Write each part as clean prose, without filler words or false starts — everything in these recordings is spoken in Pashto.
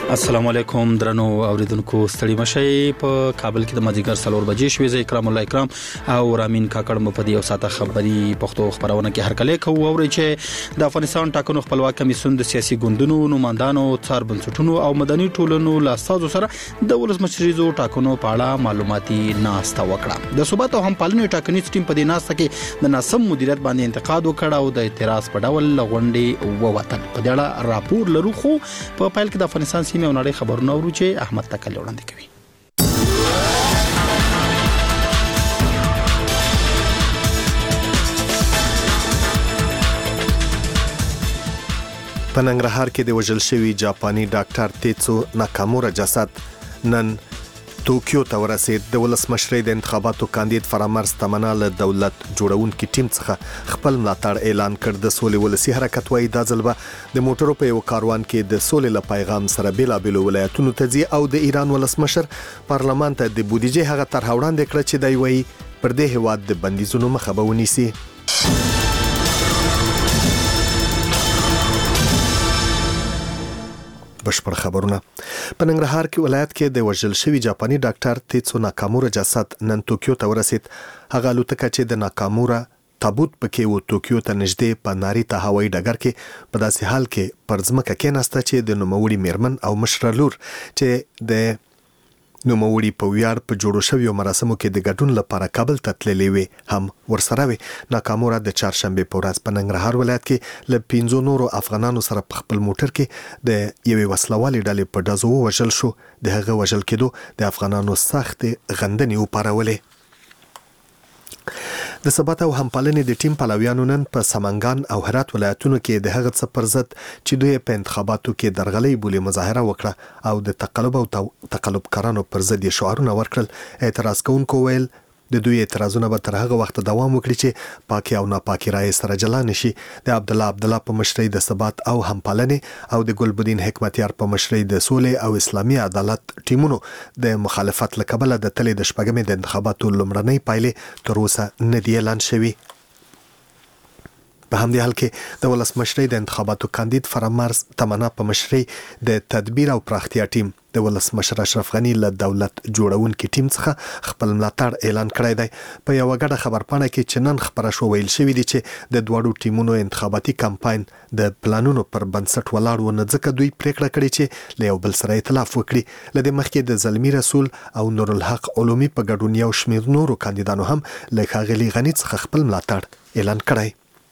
السلام علیکم درنو اوریدونکو ستړي مشي په کابل کې د مازیګر 4 بجې شوې زه اکرام الله اکرام او رامین کاکړ مو په دې او ساته خبري پښتو خبرونه کې هر کله کوو اوري چې د افغانستان ټاکنو خپلواک کمیسیون د سیاسي ګوندونو نمائندانو څار بنسټونو او مدني ټولنو لاسازو سره د ولسمشریزو ټاکنو په اړه معلوماتي ناسته وکړه د ثبات او همپالنې ټاکنیز ټیم په دې ناسته کې د ناسم مدیریت باندې انتقاد وکړ او د اعتراض په ډول لغونډې ووتل په دې اړه راپور لرو خو په پایل کې د افغانستان سیمه او نړۍ خبرونه ورو چې احمد تکل وړاندې کوي. په ننګرهار کې د وژل شوي جاپاني ډاکټر تیتسو ناکامورا جسد نن توکیو ته ورسید. د ولسمشرۍ د انتخاباتو کاندید فرامرز تمنا له دولت جوړونکي ټیم څخه خپل ملاتړ اعلان کړ. د سولې ولسی حرکت وايي دا ځل به د موټرو په یو کاروان کې د سولې له پیغام سره بیلابېلو ولایتونو ته ځي او د ایران ولسمشر پارلمان ته د بودیجې هغه طرح وړاندې کړه چې دی وايي پر دې هیواد د بندیزونو مخه به ونیسي. بشپړ خبرونه. په ننګرهار کې ولایت کې د وژل شوي جاپاني ډاکټر تیتسو ناکامورا جسد نن توکیو ته ورسید. هغه الوتکه چې د ناکامورا تابوت پکې و توکیو ته نږدې په ناریتا هوایي ډګر کې په داسې حال کې پر ځمکه کېناسته چې د نوموړي میرمن او مشره لور چې د نوموړي په ویاړ په جوړو شویو مراسمو کې د ګډون لپاره کابل ته تللې وي هم ورسره وي. ناکامورا د چهارشنبه په ورځ په ننګرهار ولایت کې له 15 نورو افغانانو سره په خپل موټر کې د یوې وسلوالې ډلې په ډزو وژل شو. د هغه وژل کېدو د افغانانو سخت غندنې وپارولې. د ثبات او همپالنې د ټیم پلویانو نن په سمنګان او هرات ولایتونو کې د هغه څه پر ضد چې دوی په انتخاباتو کې درغلۍ بولي مظاهره وکړه او د تقلب او تقلبکارانو پر ضد شعارونه ورکړل. اعتراض کوونکو ویل د دوی اعتراضونه به تر هغه وخت دوام وکړي چې پاکي او ناپاکي رائے سره جلا نشي. د عبدالله په مشرۍ د ثبات او همپالنې او د ګلبدین حکمتیار په مشرۍ د سولې او اسلامي عدالت ټیمونو د مخالفت له کبله د تلې د شپږمې د انتخاباتو لومړنۍ پایلې تر اوسه نه دي اعلان شوي. په همدې حال کې د ولسمشرۍ د انتخاباتو کاندید فرامرز تمنا په مشرۍ د تدبیر او پراختیا ټیم د ولسمشر اشرف غنی له دولت جوړونکي ټیم څخه خپل ملاتړ اعلان کړی دی. په یو غټه خبرپاڼه کې چې نن خبره شو ویل شوی دی چې د دوړو ټیمونو انتخاباتي کمپاین د پلانونو پر بنسټ ولاړ و نه ځکه دوی پریکړه کړې چې له یو بل سره ائتلاف وکړي. لدې مخکې د زلمی رسول او نور الحق علومي په ګډون یو شمېر نورو کاندیدانو هم له ښاغلي غنی څخه خپل ملاتړ اعلان کړی.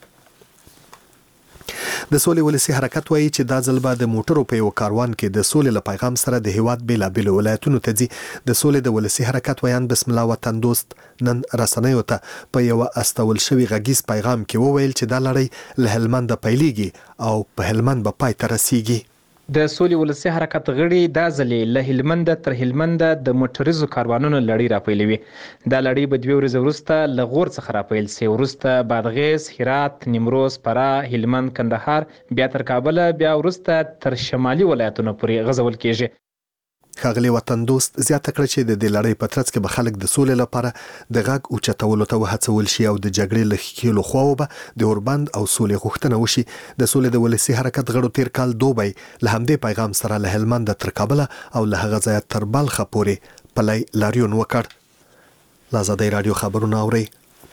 د سولې ولسی حرکت وايي چې دا ځل به د موټرو په یو کاروان کې د سولې له پیغام سره د هیواد بیلابېلو ولایتونو ته ځي. د سولې د ولسی حرکت ویان بسم الله وطن دوست نن رسنیو ته په یو استول شوی غږیز پیغام کې وویل چې دا لړۍ له هلمند پیلېږي او په هلمند به پای ته رسیږي. د سولې ولسی حرکت غړي دا ځلې له هلمند تر هلمند د موټریزو کاروانونو لړۍ راپیلوي. دا لړۍ به 2 ورځې وروسته له غور څخه راپیل سي. وروسته بادغیس، هرات، نیمروز، فراه، هلمند، کندهار، بیا تر کابل، بیا وروسته تر شمالي ولایتونو پورې غځول کیږي. ښاغلي وطن دوست زیاته کړه چې د دې لړۍ په ترڅ کې به خلک د سولې لپاره د غږ اوچتولو ته وهڅول شي او د جګړې له ښکېلو خواوو به د اوربند او سولې غوښتنه وشي. د سولې د ولسي حرکت غړو تیر کال دوبی له همدې پیغام سره له هلمند تر کابل او له هغه ځایه تر بلخه پورې پلی لاریون وکړ. آزادۍ رادیو خبرونه اورئ.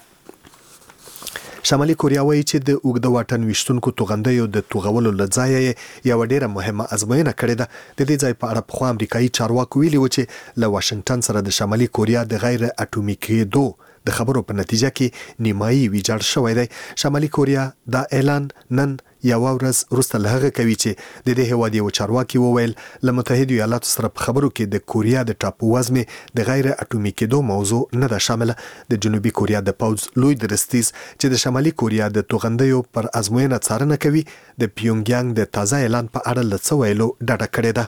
شمالي کوریا وایي چې د اوږده واټن ویشتونکو توغندیو د توغولو له ځایه یو ډیره مهمه ازموینه کړې ده. د دې ځای په اړه پخوا امریکایي چارواکو ویلي و چې له واشنگټن سره د شمالي کوریا د غیر اټومي کېدو د خبرو په نتیجه کې نیمایي ویجاړ شوی دی. شمالي کوریا دا اعلان نن یو ورځ وروسته له هغه کوي چې د دې هیواد یو چارواکي وویل له متحده ایالاتو سره په خبرو کې د کوریا د ټاپو وزمې د غیر اټومي کېدو موضوع نه ده شامله. د جنوبي کوریا د پوځ لوی درستیز چې د شمالي کوریا د توغندیو پر ازموینه څارنه کوي د پیونګیانګ د تازه اعلان په اړه له څه ویلو ډډه کړې ده.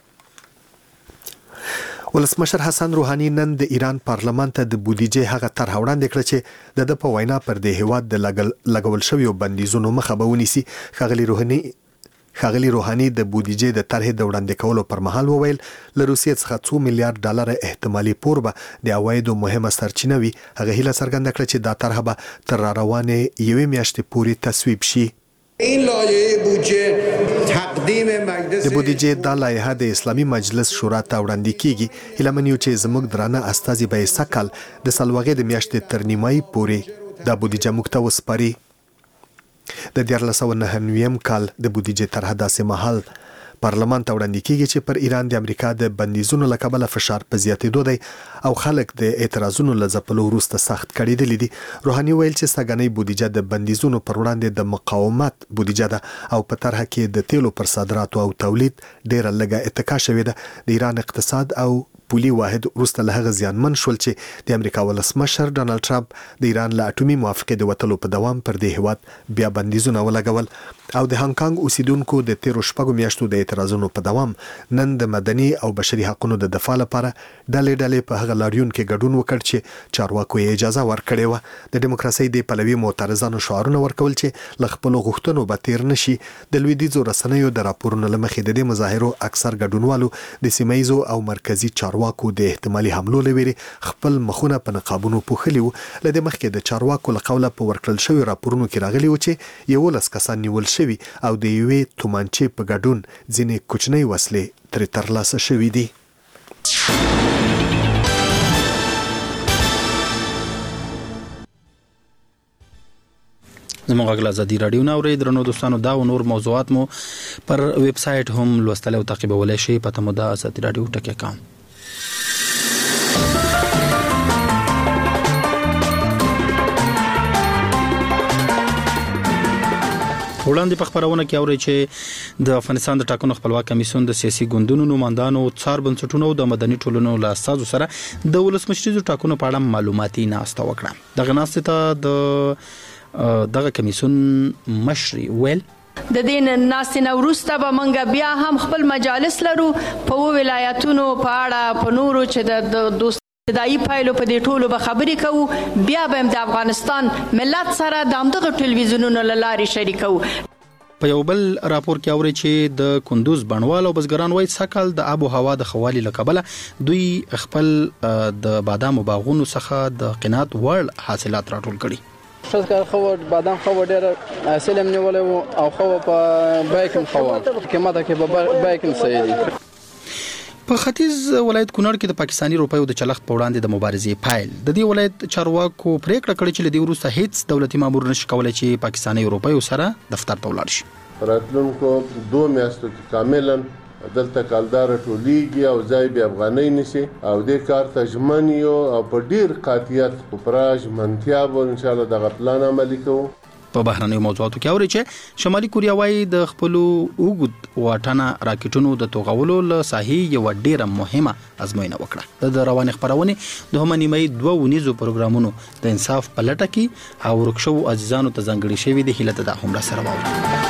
ولسمشر حسن روحاني نن د ایران پارلمان ته د بودیجې هغه طرح وړاندې کړه چې د په وینا پر د هیواد د لګول شویو بندیزونو مخه به ونیسي. ښاغلي روحاني د بودیجې د طرحې د وړاندې کولو پر مهال وویل له روسیې څخه 2 میلیارډ ډالر احتمالي پور به د عوایدو مهمه سرچینه وي. هغه هیله څرګنده کړه چې دا طرح به تر راروانې 1 میاشتې پورې تصویب شي. این لایحه بودجه د بودیجې د لایحه د اسلامي مجلس شورا ته وړاندې کیږي. هیله من یو چې زموږ درانه استازي به سکل د سلوغې د میاشتې تر نیمایي پورې د بودیجه موږ ته وسپاري. د 1499 کال د بودیجې طرحه داسې مهال پارلمان ته وړاندې کیږي چې پر ایران د امریکا د بندیزونو له کبله فشار په زیاتېدو دی او خلک د اعتراضونو له ځپلو وروسته سخت کړېدلي دي. روحاني ویل چې سږنۍ بودیجه د بندیزونو پر وړاندې د مقاومت بودیجه ده او په طرحه کې د تیلو پر صادراتو او تولید ډیره لږه اتکا شوې ده. د ایران اقتصاد او پولي واحد وروسته له هغه زیانمن شول چې د امریکا ولسمشر ډانلډ ټرمپ د ایران له اټومي موافقې د وتلو په دوام پر دې هیواد بیا بندیزونه ولګول او د هانګ کانګ اوسیدونکو د تیرو شپږو میاشتو د اعتراضونو په دوام نن د مدني او بشري حقوقو د دفاع لپاره ډلې په هغه لاریون کې ګډون وکړ چې چارواکو یې اجازه ورکړې وه. د دیموکراسۍ د پلوي معترضانو شعارونه ورکول چې له خپلو غوښتنو به تیر نشي. د لویدیځو رسنیو د راپورونو له مخې د دې مظاهرو اکثر ګډونوالو د سیمه ییزو او مرکزي چارواکو د احتمالي حملو لويري خپل مخونه په نقابونو پوښلي وو. لدې مخکې د چارواکو له قوله په ورکړل شوی راپورونو کې راغلي و چې 11 کسان نیول شوي او د یوې تومانچې په ګډون ځینې کوچنۍ وسلې ترې ترلاسه شوي دي. زموږ غږ ازادي رادیو نه اورئ. درنو دوستانو دا او نور موضوعات مو پر ویب سټ هم لوستل او تعقیبولای شئ. پته مو دا ازادي رادیو ټکی کام. وړاندې په خبرونه کې اوري چې د افغانستان د ټاکنو خپلواک کمیسیون د سیاسي ګوندونو نمائندانو څار بنسټونو او د مدني ټولنو له اساسو سره د ولسمشریزو ټاکنو په اړه معلوماتي ناسته وکړه. دغه ناسته ته دغه کمیسیون مشري ویل د دین ناسنه وروسته به منګه بیا هم خپل مجالس لرو په ولایتونو په اړه په نورو چې د دوست دای پایلو په دې ټولو به خبرې کوو. بیا به د افغانستان ملت سره د همدغه ټلویزیونونو له لارې شریکو. په یو بل راپور کې اوري چې د کندوز بڼوال او بزګران وایي سکل د آب او هوا د خوالي لکبله دوی خپل د بادامو باغونو څخه د قناعت وړ حاصلات راټول کړي. شکر خو بادام خو ډېر سلم نیولې او خو په بایکم خو قیمته کې په بایکم صحیح دي. په ختیځ ولایت کونړ کې د پاکستاني روپیو د چلښت په وړاندې د مبارزې پایل. د دې ولایت چارواکو پریکړه کړې چې لدی وروسته هیڅ دولتي مامور نشي کولای چې پاکستاني روپیو سره دفتر ته ولاړ شي. راتلونکو 2 میاشتو کې کاملا دلته کالدار ټولیږي او ځای به افغاني نشي او د کار تجمن یو او په ډیر قاطعیت او پراج منتیا به ان شاء الله دغه پلان عملي کوو. په بهرنیو موضوعاتو کې اوري چې شمالي کوریا وايي د خپل اوګد واټنه راکټونو د توغولو له ساحې یو ډیره مهمه ازموینه وکړه. د رواني خبرونه د هم نیمه 2 ونیزو پروګرامونو د انصاف په لټه کې او ورکشو عزیزانو ته ځانګړي شوی د هیله د هم را سره واوري.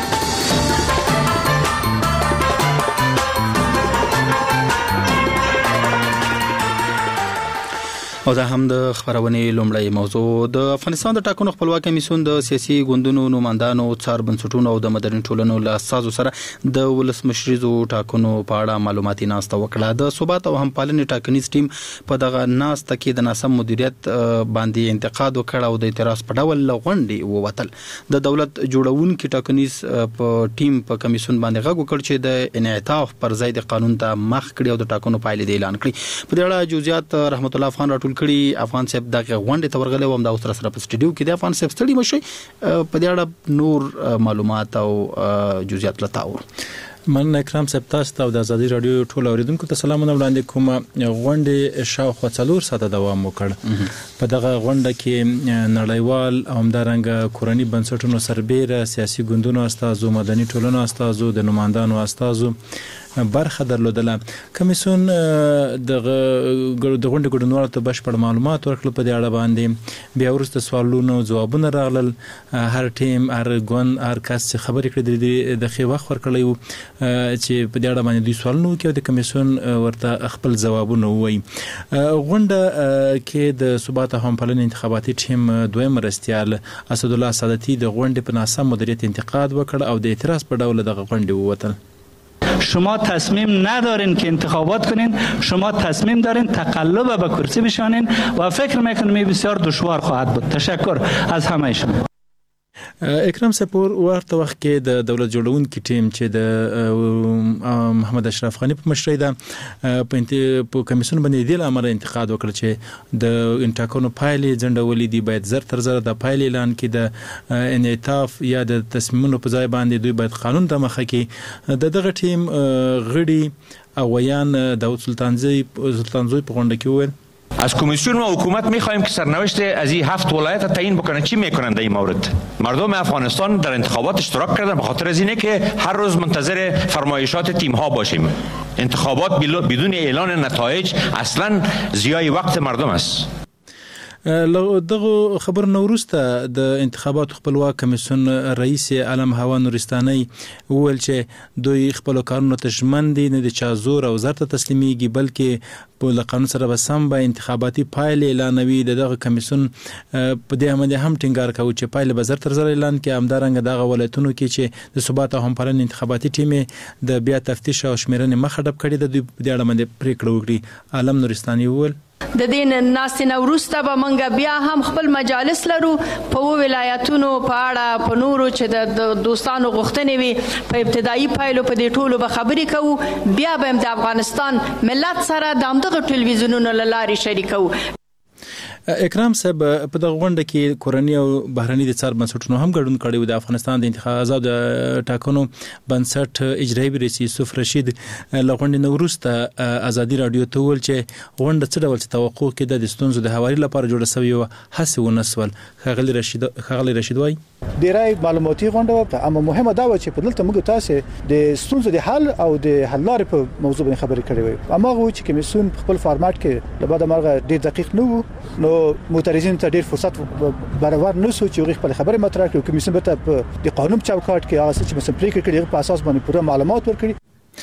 او دا هم د خبرونې لومړی موضوع. د افغانستان د ټاکنو خپلواک کمیسیون د سیاسي ګوندونو نمائندانو څار بنسټونو او د مدني ټولنو له اساسو سره د ولسمشریزو ټاکنو په اړه معلوماتي ناسته وکړه. د ثبات او همپالنې ټاکنیز ټیم په دغه ناسته کې د ناسم مدیریت باندې انتقاد وکړ او د اعتراض په ډول لغونډي ووتل. د دولت جوړونکو ټاکنیز په ټیم په کمیسیون باندې غږ وکړ چې د انعطاف پر ځای د قانون ته مخ کړي او د ټاکنو پایلې اعلان کړي. په دې اړه جزئیات رحمت الله افغان راټول کړي. افغان صاحب دغه غونډه ته ورغلی و هم د اوسره سره په سټډیو کې د افغان صاحب ستړي مشي په دې اړه نور معلومات او جزئیات لتاور. من اکرام صاحب تاسو ته د ازادي رادیو ټول اوریدونکو ته سلامونه وړاندې کوم. غونډه شاوخوا 4 ساعته دوام وکړ. په دغه غونډه کې نړیوال او همدارنګه کورنی بنسټونو سربېره سیاسي ګوندونو استازو مدني ټولنو استازو د نمائندانو استازو برخه درلودله. کمیسیون د غونډې ګډونوالو ته بشپړ معلومات ورکړل په دې اړه باندې. بیا وروسته سوالونو ځوابونه راغلل. هر ټیم هر ګوند هر کس خبرې کړې د خې وخت ورکړی و چې په دې اړه باندې دوی سوالونه وکړي او د کمیسیون ورته خپل ځوابونه ووایي. غونډه کې د ثبات او همپالنې انتخاباتي ټیم دویم مرستیال اسدالله سادتي د غونډې په ناسم مدیریت انتقاد وکړ او د اعتراض په ډول دغه غونډې ووتل. شما تصمیم ندارین که انتخابات کنین، شما تصمیم دارین تقلب به کرسی بشانین و فکر میکنم این بسیار دشوار خواهد بود. تشکر از همه شما. اکرام سپور ورته وخت کې د دولت جوړونکو ټیم چې د محمد اشرف غنی په مشرۍ ده په کمیسیون باندې د امر انتقاد وکړ چې د انټاکونو پایلې ځنډولې دي، باید زر تر زر د پایلې اعلان کړي، د انعطاف یا د تصمیمونو په ځای باندې دوی باید قانون ته مخه کړي. دغه ټیم غړي او ویان داود سلطانزوی په غونډه کې وویل از کمیسیون و حکومت می‌خواهیم که سرنوشت از این 7 ولایت تعیین بکنن. چی میکنن در این مورد؟ مردم افغانستان در انتخابات اشتراک کردن، به خاطر از اینه که هر روز منتظر فرمایشات تیم‌ها باشیم. انتخابات بدون اعلان نتایج اصلا ضیاع وقت مردم است. دغه خبر نورسته د انتخابات خپلواک کمیسیون رئیس علم هوا نورستاني وویل چې دوی خپل کارونه ته ژمن دي، نه د چا زور او زر ته تسلیميږي، بلکې په قانون سره به سم به انتخاباتي پایلې اعلانوي. دغه کمیسیون په دې باندې هم ټینګار کوي چې پایلې به زر تر زر اعلان کړي. همدارنګه دغه ولایتونو کې چې د ثبات او همپالنې انتخاباتي ټیم د بیا تفتیش او شمیرنې مخه ډب کړي د دوی په دې اړه باندې پریکړه وکړي. علم نورستاني وویل د دین ناستنه وروسته به منګه بیا هم خپل مجالس لرو په ولایتونو په اړه په نورو چې د دوستانو غوښتنې وي په ابتدایي پایلو په دې ټولو به خبرې کوو. بیا به د افغانستان ملت سره د همدغه ټلویزیونونو له لارې شریکو. اکرام صاحب په دغه غونډه کې کورنۍ او بهرني د څار بنسټونو هم ګډون کړی و. د افغانستان د انتخابات آزاد ټاکنو بنسټ اجرایي رئیس یوسف رشید له غونډې نه وروسته ازادي رادیو ته وویل چې غونډه څه ډول توقع کېده، د ستونزو د هواري لپاره جوړه شوې وه، هڅې ونه سول. ښاغلی رشید وایي ډیری معلوماتي غونډه اما مهمه دا و چې په دلته موږ تاسو د ستونزو د حل او د حل لارې په موضوع باندې خبرې کړې وي. اما هغه چې کمیسیون خپل فارمات کې له بعد مرغه ډیر دقیق نه وو، نو معترضین ته ډیر فرصت برابر نه سو چې خپل خبرې مطرح کړي. کمیسیون به ته د قانون چوکاټ کې هغه چې مثلا پریکړه کړي په اساس باندې پوره معلومات ورکړي.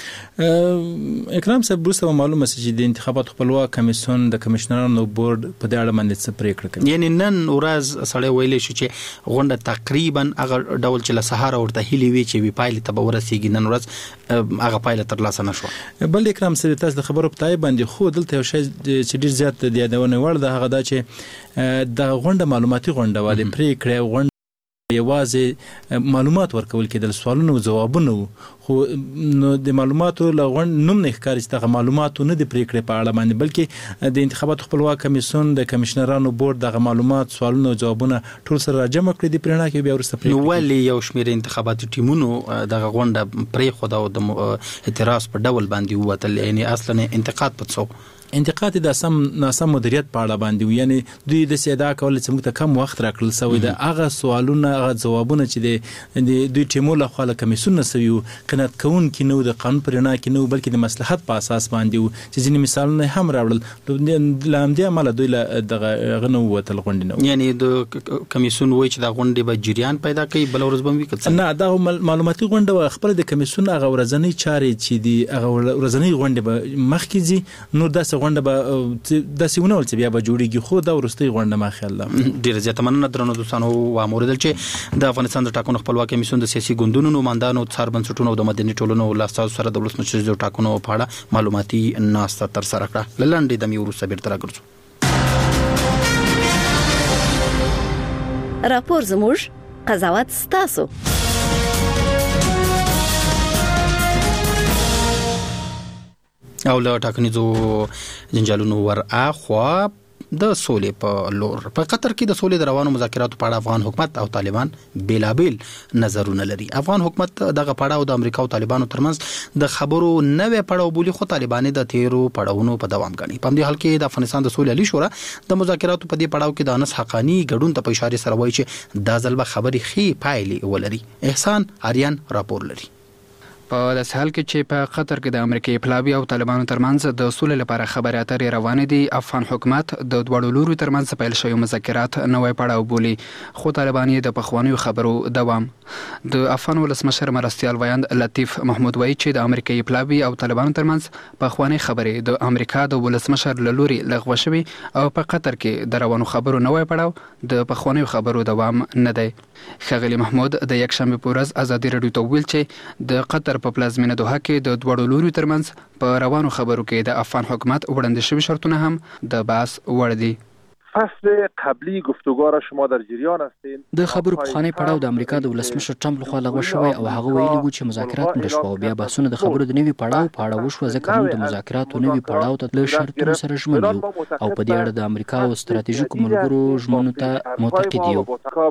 اکرام صاحب وروسته معلومه شي چې د انتخابات خپلواک کمیسیون د کمشنرانو بورډ په دې اړه باندې څه پریکړه کوي. یعنی نن ورځ سړی ویلې شو چې غونډه تقریبا هغه ډول چې له سهار ورته هلي وی چې وی پایله ته ورسیږي، نن ورځ هغه پایله تر لاسه نشو. بل اکرام صاحب تاسو د خبرو په تای باندې خو دلته یو شی چې ډیر زیات د یادونه وړ د هغه دا چې د غونډه معلوماتي غونډه و، د پریکړې غونډه یوازې معلومات ورکول کېدل، سوالونه او ځوابونه، خو نو د معلوماتو لغون نوم نه ښکاري چې دغه معلوماتو نه د پریکړې په اړه باندې، بلکې د انتخابات خپلواک کمیسیون د کمشنرانو بورډ دغه معلومات، سوالونه او ځوابونه ټول سره راجمع کړي د پرېکړه کې بیا ورسته نو ولې یو شمېر انتخاباتي ټیمونو دغه غونډه پرې خو د اعتراض په ډول باندې ووتل، یعنی اصلا انتقاد پڅو انتقاد د ناسم مدیریت په اړه باندې، یعنی دوی د سیدا کول چې موږ ته کم وخت راکړل سوی د هغه سوالونه هغه ځوابونه چې د دوی ټیمو له خوا له کمیسیون سوي قناعت کون کې نو د قانون پرنا کې نو بلکې د مصلحت په اساس باندې چې ځینې مثالونه هم راوړل لامدي عمل دوی له دغه غنو وتل غونډې نو، یعنی د کمیسیون وایي چې د غونډې به جریان پیدا کوي بل ورځ به وي کړي. نه دا معلوماتي غونډه خپل د کمیسیون هغه ورځنی چارې چې دی هغه ورځنی غونډه به مخکې ځي، نو داسې غونډه به داسې ونه ول چې بیا به جوړیږي، خو دا ورستۍ غونډه ما خیال ده. ډیره زیاته مننه درنو دوستانو واموردل چې د افغانستان د ټاکنو خپلواک کمیسیون د سیاسي ګوندونو نمائندانو، څار بنسټونو او د مدني ټولنو لاساو سره د ولسمشر د ټاکنو په اړه معلوماتي ناسته تر سره کړه. لنډې د میورو صبر تر راګرځو. راپور زموږ قضاوت ستاسو. او له ټاکنیزو جنجالونو ور اخوا د سولې په لور په قطر کې د سولې د روانو مذاکراتو په اړه افغان حکومت او طالبان بیلابل نظرونه لري. افغان حکومت دغه پړاو د امریکا او طالبانو ترمنځ د خبرو نوې پړاو بولی، خو طالبان د تیرو پړاوونو په دوام غني. په دې حال کې د افغانستان د سولې عالی شورا د مذاکراتو په دې پړاو کې د انس حقانی ګډون ته په اشاره سره وایي چې دا ځل به خبرې خې پایلې ولري. احسان آریان راپور لري. په داسې حال کې چې په قطر کې د امریکای پلاوی او طالبانو ترمنځ د سولې لپاره خبرې اترې روانې دي، افغان حکومت د دوړو لورو ترمنځ پیل شوی مذاکرات نوې پړاو بولي، خو طالبان د پخوانیو خبرو دوام. د افغان ولسمشر مرستیال ویاند لطیف محمود وایي چې د امریکای پلاوی او طالبانو ترمنځ پخوانی خبرې د امریکا د ولسمشر له لوري لغوه شوي او په قطر کې د روانو خبرو نوې پړاو د پخوانیو خبرو دوام نه دی. ښاغلی محمود د یکشنبه په ورځ ازادي رادیو ته ویل چې د قطر په پلازمینه دوحه کې د دوړو لوري ترمنځ په روانو خبرو کې د افغان حکومت وړاندې شوي شرطونه هم د بحث وړ دي. فصل قبلی گفتگو را شما در جریان هستین. د خبرو پخوانی پړاو د امریکا د ولسمشر ټرمپ لخوا لغوه شوی او هغه ویلي و چې مذاکرات مړه شو. بیا بحثونه د خبرو د نوي پړاو په اړه وشو ځکه موږ د مذاکراتو نوي پړاو ته له شرطونو سره ژمن یو او په دې اړه د امریکا او ستراتیژیکو ملګرو ژمنو ته معتقد یو.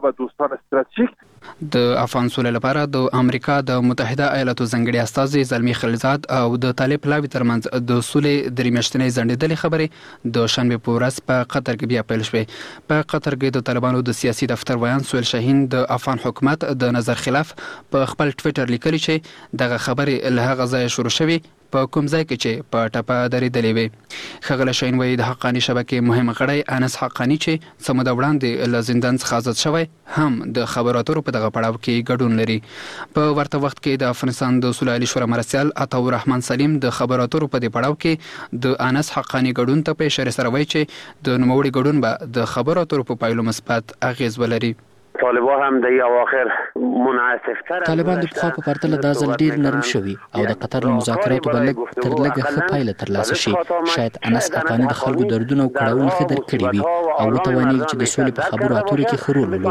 د افغان سولې لپاره د امریکا د متحده ایالاتو ځانګړي استازي زلمی خلیلزاد او د طالب پلاوي ترمنځ د سولې درې میاشتنۍ ځنډېدلې خبرې د شنبه په ورځ په قطر کې بیا پیل شوې. په قطر کې د طالبانو د سیاسي دفتر ویان سویل شاهین د افغان حکومت د نظر خلاف په خپل ټویټر لیکلي چې دغه خبرې له هغه ځایه شروع شوې په کوم ځای کې چې په ټپه درېدلې وي. ښاغلی شاهین وایي د حقاني شبکې مهم غړی انس حقاني چې څه موده وړاندې له زندان څخه آزاد شوی هم د خبرو اترو په دغه پړاو کې ګډون لري. په ورته وخت کې د افغانستان د سوله عالي شورا مرستیال عطاء الرحمن سلیم د خبرو اترو په دې پړاو کې د انس حقاني ګډون ته په اشاره سره وایي چې د نوموړي ګډون به د خبرو اترو په پایلو مثبت اغیز ولري. طالبان هم د اواخر منعطف‌تر طالبان د پخوا په پرتله دا ځل ډیر نرم شوي او د قطر مذاکراتو به لږ تر لږه ښه پایله ترلاسه شي. شاید انس حقاني د خلکو دردونه او کړاوونه ښه درک کړي وي او وتوانېږي چې د سولې په خبرو اترو کې ښه رول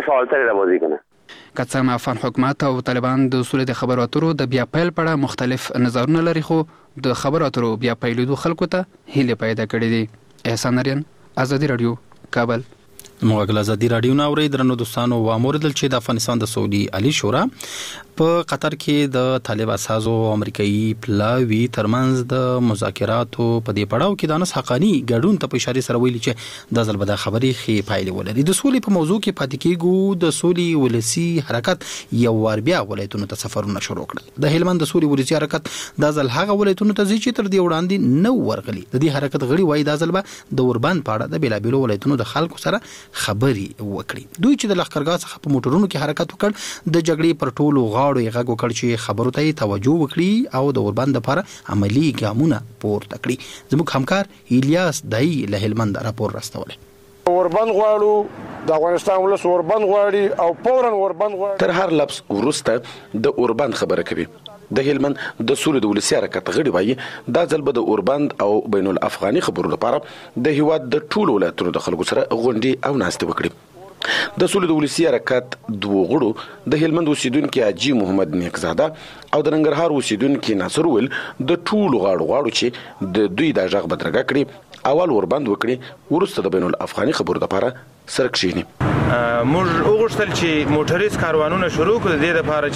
ولوبوي. که څه هم افغان حکومت او طالبان د سولې د خبرو اترو د بیا پیل په اړه مختلف نظرونه لري خو د خبرو اترو بیا پیلېدو خلکو ته هیلې پیدا کړې دي. احسان نریان، ازادي رادیو، کابل. موږ ازادي رادیو نه اوري درنو دوستانو و اموردل چې د افغانستان د سعودي علی شورا په قطر کې د طالب اساسو امریکایي پلاوی ترمنځ د مذاکراتو په دې پړاو کې د انس حقاني ګډون ته په اشاره سره ویلي چې د ځل به د خبرې خې پایلې ولري. د سولې په موضوع کې پاتې کېږو. د سولې ولسی حرکت یو وار بیا ولایتونو ته سفرونه شروع کړل. د هلمند د سولې ولسی حرکت د ځل هغه ولایتونو ته چې تر دې وړاندې نو ورغلي. د دې حرکت غړي وایي د ځل به د اوربند په اړه د بیلابیلو ولایتونو د خلکو سره خبري وکړي. دوی چې د لښکرګاه څخه په موټرونو کې حرکت وکړ د جګړې پر ټولو غاړو یې غږ وکړ چې خبرو ته توجه وکړي او د اوربند لپاره عملی ګامونه پورته کړي. زموږ همکار الیاس دای له هلمند راپور راستولی. اوربند غواړو، د افغانستان ولس اوربند غواړي او فورا اوربند غواړي. تر هر لفظ ورسته د اوربند خبره کوي. د هلمند د سولې د ولسی حرکت غړي وایي دا ځل به د اوربند او بین الافغاني خبرو لپاره د هیواد د ټولو ولایتونو د خلکو سره غونډې او ناستې وکړي. د سولې د ولسی حرکت دوه غړو د هلمند اوسیدونکو حاجی محمد نیکزاده او د ننګرهار اوسیدونکو ناصر ول د ټولو غاړو چې د دوی د ژغ بدرګه کړي اول اوربند وکړي ورسته د بین الافغاني خبرو لپاره سره کښینی. موږ وغوښتل چې موټریز کاروانونه شروع کړو د دې لپاره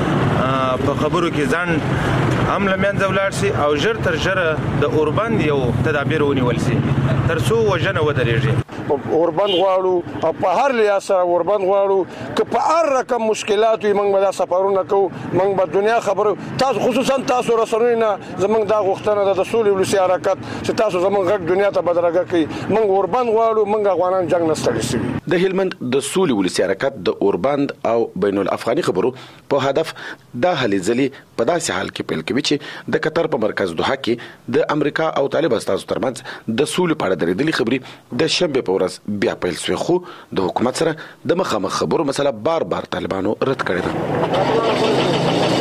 چې په خبرو کې ځان هم لمنځه ولاړ شي او ژر تر ژره د اوربند یو تدابیر ونیول شي تر څو وژنه ودرېږي. اوربند غواړو او په هر لحاظ سره اوربند غواړو که په هر رقم مشکلات وي موږ به دا سفرونه کوو. موږ به دنیا خبرو تاسو خصوصا تاسو رسنوي نه زموږ دا غوښتنه ده د سولې ولسی حرکت چې تاسو زموږ غږ دنیا ته بدرګه کړئ. موږ اوربند غواړو، موږ افغانان جنگ نه ستړي شوي. د هلمند د سولې ولسی حرکت د اوربند او بین الافغاني خبرو په هدف دا هلې ځلې په داسې حال کې پیل کوي چې د قطر په مرکز دوحه کې د امریکا او طالب استازو ترمنځ د سولې په اړه درېدلې خبرې د شنبه په ورځ بیا پیل شوې خو د حکومت سره د مخامخ خبرو مسله بار بار طالبانو رد کړې ده.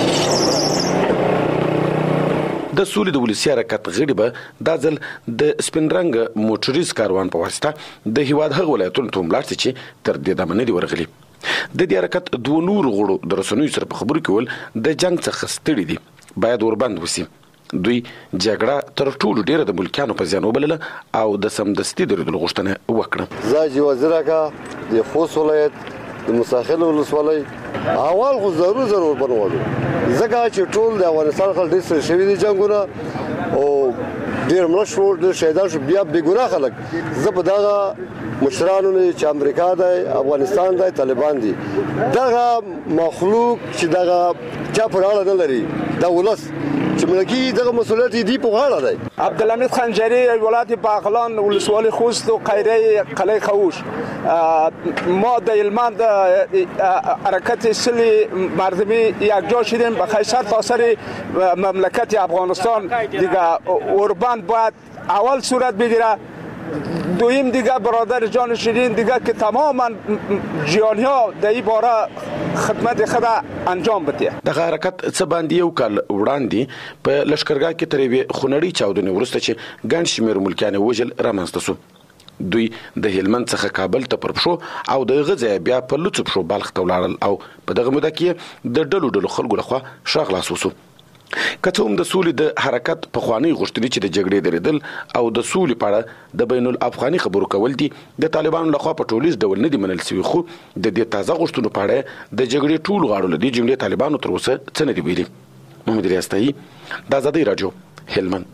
د سولې د ولسی حرکت غړي به دا ځل د سپین رنګ موټریز کاروان په واسطه د هیواد هغه ولایتونو ته ولاړ چې تر دې دمنه دی ورغلي. د دې حرکت دوه نور غړو د رسنوي سره په خبرو کې ول د جنگ څخه ستړي دي باید اوربند وسی. دوی جګړه تر ټولو ډیره د ملکیانو په زیان وبلله او د سمدستي درېدلو غوښتنه وکړه. زاجي وزیرکه د خوست ولایت د مساخل ولسوالۍ اول خو ضرور بنوالو ځکه چې ټول د افغانستان خلک ډېر سره شوي دي جنګونه او ډېر مړه شو، ډېر شهیدان شو. بیا بېګناه خلک زه په دغه مشرانو نه چې امریکا دی، افغانستان دی، طالبان دي، دغه مخلوق چې دغه چا پر اړه نه لري دا ولس چې ملکی دغه مسؤلیت دی په غاړه دی. عبدالحمید خنجری ولایت باغلان ولسوالی خوست و قیره قلعه خوش ما در هلمند حرکت سلی مردمی یکجا شدیم به خیصر تاثر مملکت افغانستان دیگه اوربند باید اول صورت بگیره. دویم دیگه برادر جان شیرین دیگه که تماما جیانی ها در این باره خدمت خود انجام بده. دغه حرکت څه باندې یو کال وړاندې په لشکرګاه کې تر یوې خونړۍ چاودنې وروسته چې ګڼ شمېر ملکیان وژل رامنځته شو. دوی د هلمند څخه کابل ته پر پښو او د غزا بیا په لوڅ پښو بلخ ته ولاړل او په دغه موده کې د ډلو خلکو لخوا شاغلاس وسو. کته هم د سولې د حرکت په خواني غوښتنې چې د جګړې درېدل او د سولې په اړه د بین الافغاني خبرو کول دي د طالبانو لخوا په ټولیز ډول نه دي منل شوي، خو د دې تازه غوښتنو په اړه د جګړې ټول غاړو لدی جملې طالبانو تر اوسه څه نه دي ویلي. محمد ریاستي، د آزادۍ رادیو، هلمند.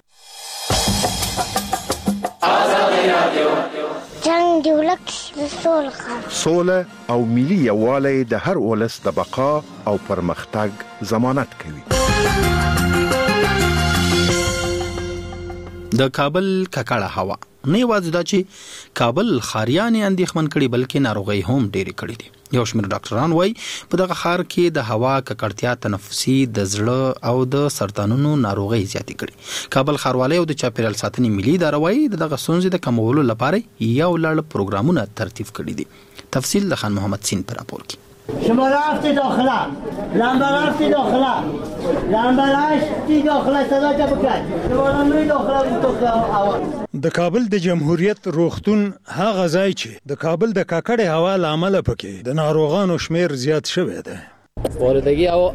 جنگ دی ولک سوله او ملي یووالی د هر ولس د بقا او پرمختګ ضمانت کوي. د کابل ککړه هوا نه یوازې دا چې کابل خاریان اندېښمن کړي بلکې ناروغي هم ډېرې کړي دي. یو شمېر ډاکټران وایي په دغه ښار کې د هوا ککړتیا تنفسي، د زړه او د سرطانونو ناروغي زیاتې کړي. کابل ښاروالۍ او د چاپیریال ساتنې ملي اداره وایي دغه ستونزې د کمولو لپاره یو لړ پروګرامونه ترتیب کړي دي. تفصیل د خان محمد سین پر راپور کې. شما رفتی داخله، لنبه رفتی داخله، لنبه رفتی داخله، صدا جا بکن شما نمی داخله بودو. د کابل د جمهوریت روغتون هغه ځای چې د کابل د ککړې هوا لامل پکې د ناروغانو شمیر زیات شوی دی. والدګي هوا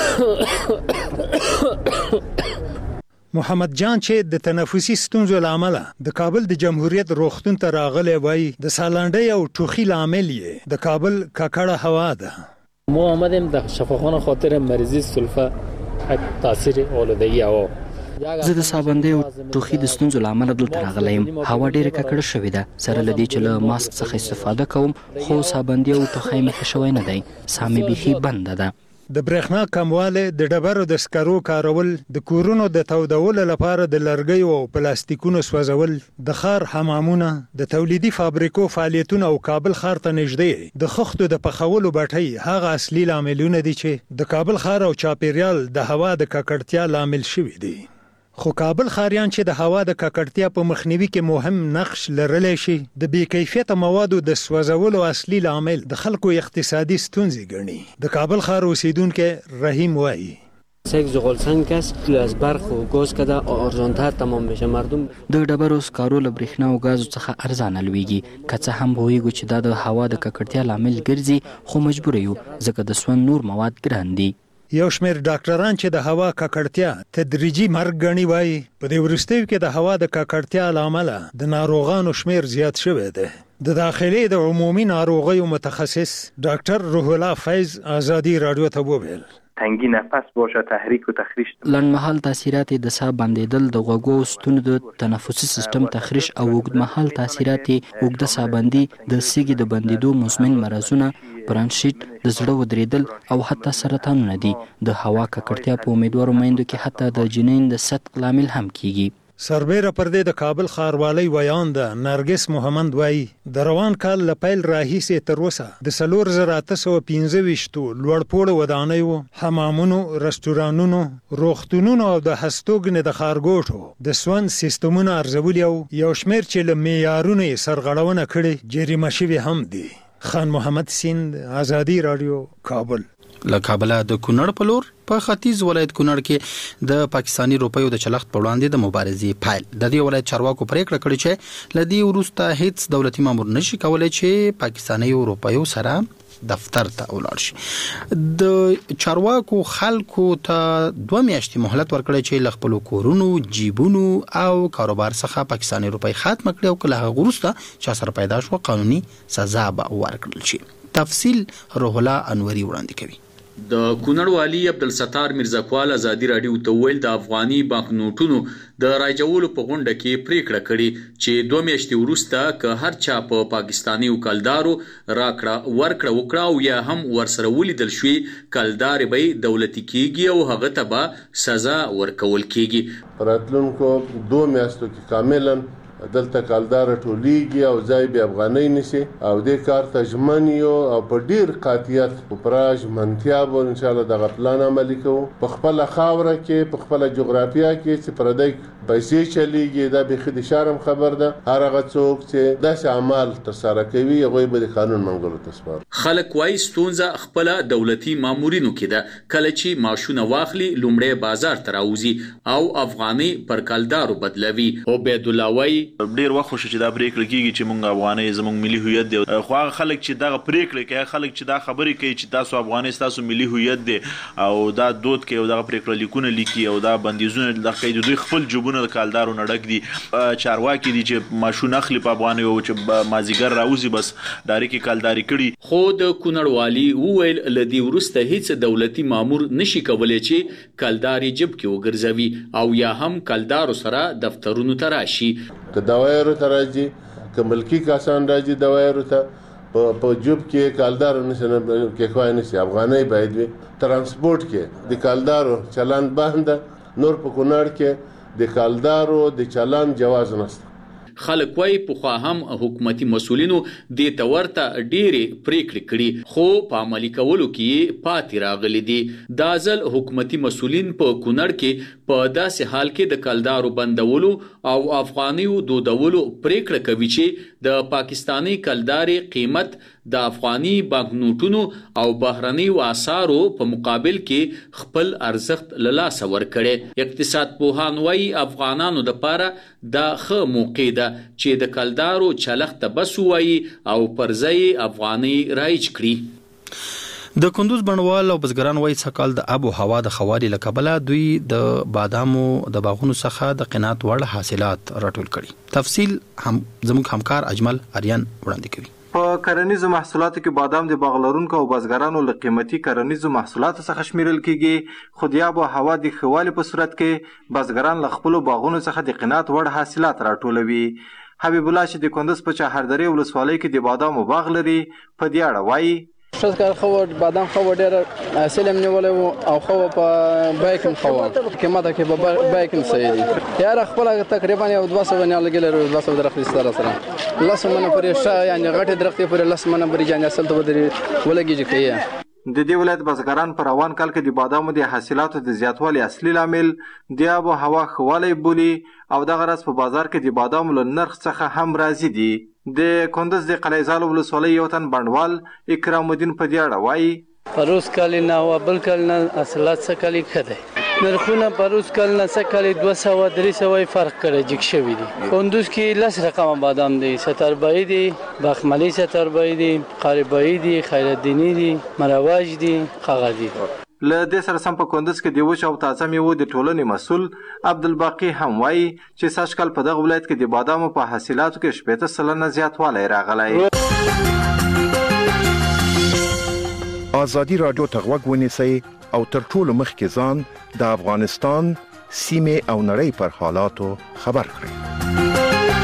محمد جان چې د تنفسي ستونزو لامل د کابل د جمهوریت روغتون ته راغلی وای د سالانډۍ او ټوخي لامل یې د کابل ککړه هوا ده. ما آمدیم در شفاخانه خاطر مریضی سلفه تاثیر والدګي هوا. زه د سابندۍ او ټوخي د ستونزو لامل دلته راغلی یم. هوا ډېره ککړه شوې ده. سره له دې چې له ماسک څخه استفاده کوم خو سابندۍ او ټوخی مې ښه شوی نه دی. ساه مې بیخي بنده ده. د برېښنا کموالی، د ډبرو د سکرو کارول، د کورونو د تودولو لپاره د لرګیو او پلاستیکونو سوځول، د ښار حمامونه، د تولیدي فابریکو فعالیتونه او کابل ښار ته نږدې د خښتو د پخولو بټۍ هغه اصلي لاملونه دي چې د کابل ښار او چاپیریال د هوا د ککړتیا لامل شوي دي. خو کابل ښاریان چې د هوا د ککړتیا په مخنیوي کې مهم نقش لرلی شي، د بې کیفیته موادو د سوځولو اصلي لامل د خلکو اقتصادي ستونزې ګڼي. د کابل ښار اوسیدونکی رحیم وایي یک زغالسنگ است از برق و گاز کده ارزانتر تمام بشه. مردم د ډبرو سکارو له برېښنا او ګازو څخه ارزانه لویږي. که څه هم پوهیږو چې دا د هوا د ککړتیا لامل ګرځي، خو مجبور یو ځکه د سون نور مواد ګران دي. یو شمېر ډاکټران چې د هوا ککړتیا تدریجي مرګ ګڼي وایي په دې وروستیو کې د هوا د ککړتیا له امله د ناروغانو شمیر زیات شوی دی. د داخلي د عمومي ناروغیو متخصص ډاکټر روح الله فیض آزادي رادیو ته وویل تنگی نفس باشه، تحریک و تخریش. لنډمهال تاثیرات د ساه بندیدل، د غوږو او ستونو د تنفسي سیستم تخریش او اوږدمهال تاثیرات اوږده ساه بندي، د سږي د بندیدو مزمن مرزونه، برانشیت، د زړه ودرېدل او حتی سرطانونه دي. د هوا ککړتیا په امیدوارو میندو کې حتی د جنین د صدق لامل هم کیږي. سربیره پر دې د کابل ښاروالۍ ویان ده نرګس محمد وایي د روان کال له پیل راهیسې تر اوسه د 4825 لوړپوړو ودانیو، حمامونو، رستورانونو، روغتونونو او د هستوګنې د ښارګوټو د سون سیستمونه ارزولي او یو شمېر چې له معیارونو یې سرغړونه کړې جریمه شوي هم دي. خان محمد سیند، آزادي رادیو، کابل. له کابل د کونړ په لور په ختیځ ولایت کونړ کې د پاکستانی روپیو د چلښت په وړاندې د مبارزې پایل. د دې ولایت چارواکو پریکړه کړې چې له دې وروسته هیڅ دولتي مامور نشي کولای چې پاکستانی روپیو سره دفتر ته ولاړ شي. د چارواکو خلکو ته 2 میاشتې مهلت ورکړی چې له خپلو کورونو، جیبونو او کاروبار څخه پاکستانی روپی ختم کړي او کله هغه وروسته چې سره پیدا شو قانوني سزا به ورکړل شي. تفصیل روح الله انوري وړاندې کوي. د کونړ والی عبدالستار میرزاکوال آزادي رادیو ته ویل د افغاني بانک نوټونو د راجولو په غونډه کې پریکړه کړې چې 2 میاشتې وروسته که هر چا په پاکستانی وکالدارو راکړه ورکړه وکړه او یا هم ورسره ولیدل شوي کلدار به دولتي کیږي او هغه ته به سزا ورکول کیږي. راتلونکو 2 میاشتو کې کاملا دلته کالدار ټولیږي او ځای به افغانۍ نشي او د کار تجمن یو او په ډیر قاطعیت او پراج منتیا به ان شاء الله د پلان عملي کوو په خپل خاوره کې، په خپل جغرافیا کې چې پردی پیسې چلیږي. دا به خدي شرم خبر ده. هر هغه څوک چې داسې اعمال ترسره کوي هغه به د قانون منګولو ته سپاري. خلک وايي ستونزه خپل دولتي مامورینو کې ده. کله چې ماشونه واخلي لومړی بازار ته راوځي او افغاني پر کالدارو بدلوي. عبید الله وايي ډیر وخت شو چې دا پریکړه کیږي چې موږ افغانۍ زموږ ملي هویت دی، خو هغه خلک چې دا پریکړه کوي، خلک چې دا خبرې کوي چې تاسو افغانۍ تاسو ملي هویت دی او دا دود کوي او دا پریکړه لیکونه لیکي او دا بندیزونه د کوي، دوی خپل جوبونه د کالدارو نډک دي، چارواکي دي چې ماشون اخلي په افغانۍ او چې مازیګر راوځي بس ډایرکټ کالداري کړي. خو د کونړوالي وویل لدی ورسته هیڅ دولتي مامور نشي کولای چې کالداري جب کې وګرځوي او یا هم کالدارو سره دفترونو ته راشي. که دوايرو ته راځي، که ملکی کسان راځي دوايرو ته په جوب کې کالدارو نشنه کې خوای نشي، افغانۍ باید وي. ترانسپورت کې د کالدارو چلان بند، نور په کونړ کې د کالدارو د چلان جواز نشته. خلک وايي پخوا هم حکومتي مسولینو د تورته ډېرې پریکړې کړي خو په عملي کولو کې پاتې راغلي دي. دا ځل حکومتي مسولین په کونړ کې په داسې حال کې د کلدارو بندولو او افغانیو دودولو پریکړه کوي چې د پاکستانی کلداري قیمت د افغاني بانکنوټونو او بهرنیو اسعارو په مقابل کې خپل ارزښت له لاسه ورکړي. اقتصاد پوهان وايي افغانانو لپاره دا ښه موقع ده چې د کلدارو چلخت بس وایي او پرځای افغاني رایج کړي. د کندوز بڼوال او بزګران وایي سکهال د آب او هوا د خوالي له کبله دوی د بادامو د باغونو څخه د قناعت وړ حاصلات راټول کړي. تفصیل هم زموږ همکار اجمل اریان وړاندې کوي. په کرنیزو محصولاتو کې بادام د باغ لرونکو او بزګرانو له قیمتي کرنیزو محصولاتو څخه شمیرل کیږي، خو د آب او هوا د ښه په صورت کې بزګران له خپلو باغونو څخه د قناعت وړ حاصلات راټولوي. حبیب الله چې د کندوز په چهاردرې ولسوالۍ کې د بادامو باغ لري په دې اړه وایي شکر خو بادام خو ډېر حاصل هم نیولې او خو په بایکم خو قیمت کې په بایکم صحیح دي یار خپل تقریبا یو 200 نه لګل 200 درخت سره لاسه منه پرې شا یعنی غټه درخت پرې لاسه منه پرې جان اصل ته بدري ولګیږي کوي. د دې ولایت بزګران په روان کال کې د بادامو د حاصلاتو د زیاتوالي اصلي لامل د آب او هوا ښه بولي او دغه راز په بازار کې د بادامو له نرخ څخه هم راځي دي. د کندوز د قلیزال ولسوالۍ یو تن بڼوال اکرام الدین په دې اړه وایي پروس کال نه او بل کال نه حاصلات څه کال کړي نرخونه پروس کال نه څه کال 200-300 فرق کړي جګ شوی دي. کندوز کې لس رقم بادام دي، 70 دي، بخملي 70 دي، قاربای دي، خیرالدینی دي، مروج دي، خغدي. له دې سره سم په کندوز کې د وچ او تازه میوو د ټولنې مسؤل عبدالباقي هم وایي چې سږکال په دغه ولایت کې د بادامو په حاصلاتو کې 80% زیاتوالی راغلی. آزادي رادیو ته غوږ ونیسئ او تر ټولو مخکې ځان د افغانستان سیمې او نړۍ پر حالاتو خبر کړئ.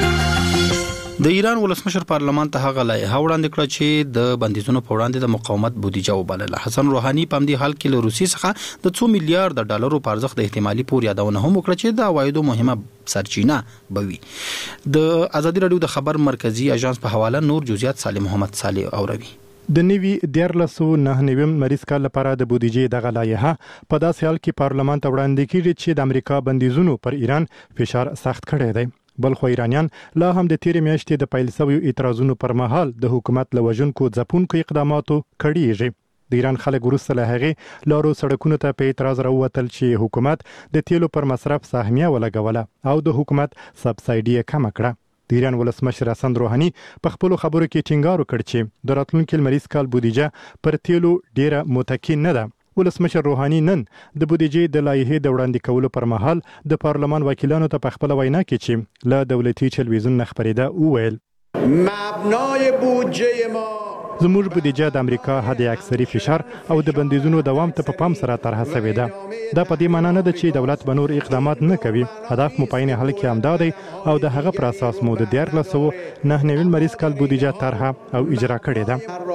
د ایران ولسمشر پارلمان ته هغه لایحه وړاندې کړه چې د بندیزونو په وړاندې د مقاومت بودیجه وبلله. حسن روحاني په همدې حال کې له روسیې څخه د 2 میلیارډ ډالرو په ارزښت د احتمالي پور یادونه هم وکړه چې د عوایدو مهمه سرچینه بوي. د ازادي رادیو د خبر مرکزی اژانس په حواله نور جزئیات سالم محمد صالح اوروي. د نوي 1499 مریض کال لپاره د بودیجې دغه لایحه په داسې حال کې پارلمان ته وړاندې کیږي چې د امریکا بندیزونو پر ایران فشار سخت کړی دی. بل خو ایرانیان لا هم د تیر میاشتې د پیل شویو اعتراضونو پر مهال د حکومت له وژونکو ځپونکو اقداماتو کړيږي. د ایران خلک وروسته له هغې لارو سړکونو ته په اعتراض راووتل چې حکومت د تیلو پر مصرف سهمیه ولګوله او د حکومت سبسایډي کم کړه. د ایران ولسمشر حسن روحاني په خپل خبرو کې ټینګار وکړ چې د راتلونکي لمریز کال بودیجه پر تیلو ډیره متکی نه ده. ولسمشر روحاني نن د بودیجې د لایحې د وړاندې کولو پر مهال د پارلمان وکیلانو ته په خپل وینا کې چې له دولتي تلویزیون نه خبرېده وویل مبنای بودجه ما زموږ بودیجه د امریکا حد اکثري فشار او د بندیزونو دوام ته په پام سره طرحه شوې ده. دا په دې معنی نه ده چې دولت به نور اقدامات نه کوي. هدف مو په عین حال کې همدا دی او د هغه پر اساس مو د 1499 مریض کال بودیجه طرحه او اجرا کړې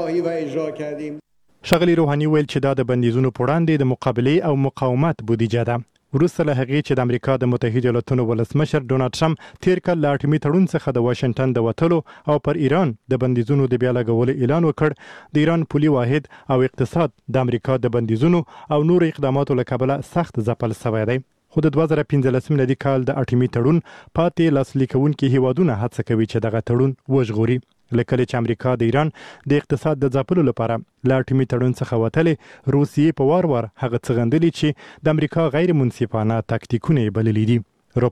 ده. ښاغلي روحاني ویل چې دا د بندیزونو په وړاندې د مقابلې او مقاومت بودیجه ده. وروسته له هغې چې د امریکا د متحده ایالاتونو ولسمشر ډونالډ ټرمپ تیر کال له اټومي تړون څخه د واشنګټن د وتلو او پر ایران د بندیزونو د بیا لګولو اعلان وکړ، د ایران پولي واحد او اقتصاد د امریکا د بندیزونو او نور اقداماتو له کبله سخت ځپل شوی دی. خو د 2015 میلادي کال د اټومي تړون پاتې لاسلیک کوونکي هیوادونه هڅه کوي چې دغه تړون وژغوري. لکه چې امریکا د ایران د اقتصاد د ځپلو لپاره له اټومي تړون څخه وتلې، روسیې په وار هغه څه غندلي چې د امریکا غیر منصفانه تاکتیکونه بللي دي.